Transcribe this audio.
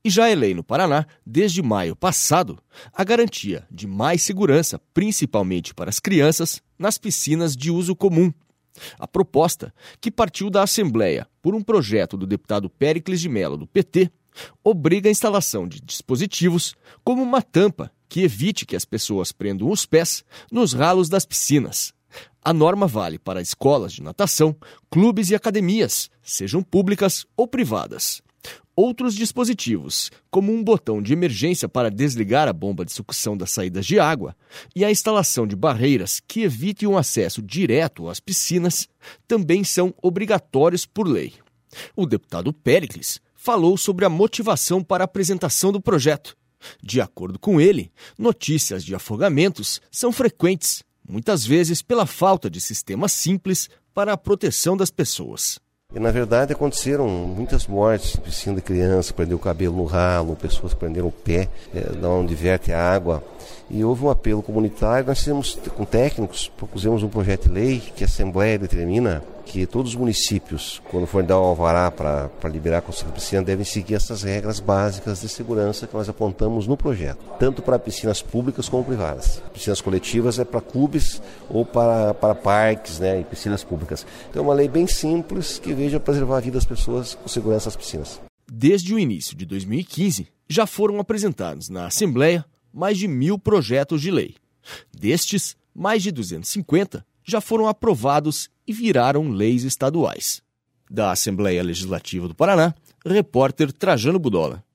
E já é lei no Paraná, desde maio passado, a garantia de mais segurança, principalmente para as crianças, nas piscinas de uso comum. A proposta, que partiu da Assembleia por um projeto do deputado Péricles de Mello, do PT, obriga a instalação de dispositivos como uma tampa que evite que as pessoas prendam os pés nos ralos das piscinas. A norma vale para escolas de natação, clubes e academias, sejam públicas ou privadas. Outros dispositivos, como um botão de emergência para desligar a bomba de sucção das saídas de água e a instalação de barreiras que evitem o acesso direto às piscinas, também são obrigatórios por lei. O deputado Péricles falou sobre a motivação para a apresentação do projeto. De acordo com ele, notícias de afogamentos são frequentes, muitas vezes pela falta de sistema simples para a proteção das pessoas. E, na verdade, aconteceram muitas mortes, piscina de criança, prendeu o cabelo no ralo, pessoas prenderam o pé, da onde verte a água. E houve um apelo comunitário, nós fizemos com técnicos, propusemos um projeto de lei que a Assembleia determina que todos os municípios, quando forem dar o alvará para liberar a construção da piscina, devem seguir essas regras básicas de segurança que nós apontamos no projeto, tanto para piscinas públicas como privadas. Piscinas coletivas é para clubes ou para parques, né, e piscinas públicas. Então é uma lei bem simples que veja preservar a vida das pessoas com segurança nas piscinas. Desde o início de 2015, já foram apresentados na Assembleia mais de 1.000 projetos de lei. Destes, mais de 250 já foram aprovados e viraram leis estaduais. Da Assembleia Legislativa do Paraná, repórter Trajano Budola.